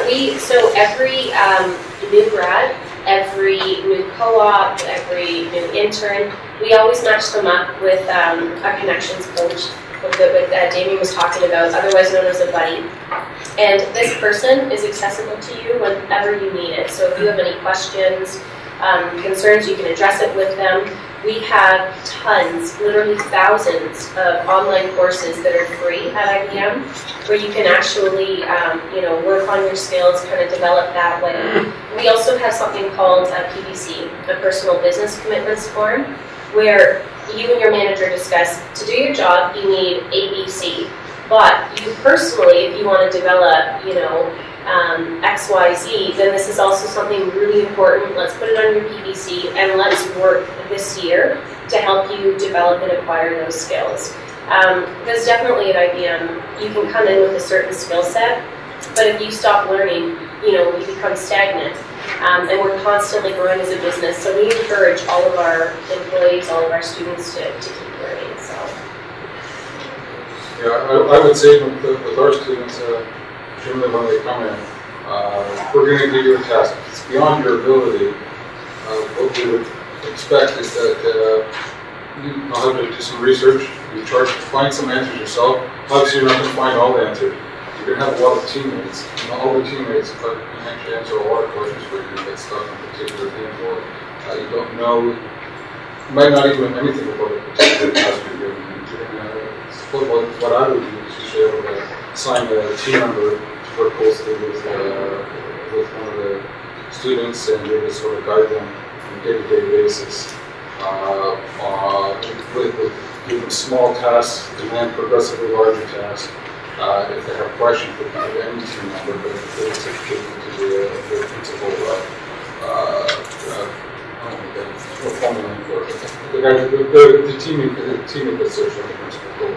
So every new grad, every new co-op, every new intern, we always match them up with a connections coach, what Damien was talking about, otherwise known as a buddy. And this person is accessible to you whenever you need it. So if you have any questions, concerns, you can address it with them. We have tons, literally thousands of online courses that are free at IBM, where you can actually, work on your skills, kind of develop that way. We also have something called a PBC, a personal business commitments form, where you and your manager discuss, to do your job, you need ABC. But you personally, if you want to develop, XYZ, then this is also something really important. Let's put it on your PBC and let's work this year to help you develop and acquire those skills. Because definitely at IBM, you can come in with a certain skill set, but if you stop learning, you become stagnant. And we're constantly growing as a business, so we encourage all of our employees, all of our students to keep learning. So. Yeah, I would say with our students, generally when they come in, we're going to give you a task. It's beyond your ability. What we would expect is that you know how to do some research. You try to find some answers yourself. Obviously, you're not going to find all the answers. You're going to have a lot of teammates. All the teammates can actually answer a lot of questions for you that's stuck on a particular thing, or you don't know. You might not even know anything about a particular task you're given. What I would do is just be able to assign a team member to work closely with one of the students and really sort of guide them on a day-to-day basis. With giving small tasks and then progressively larger tasks. If they have questions, they can give any team member, but if they take it to the principal, the teammate that's searching the principal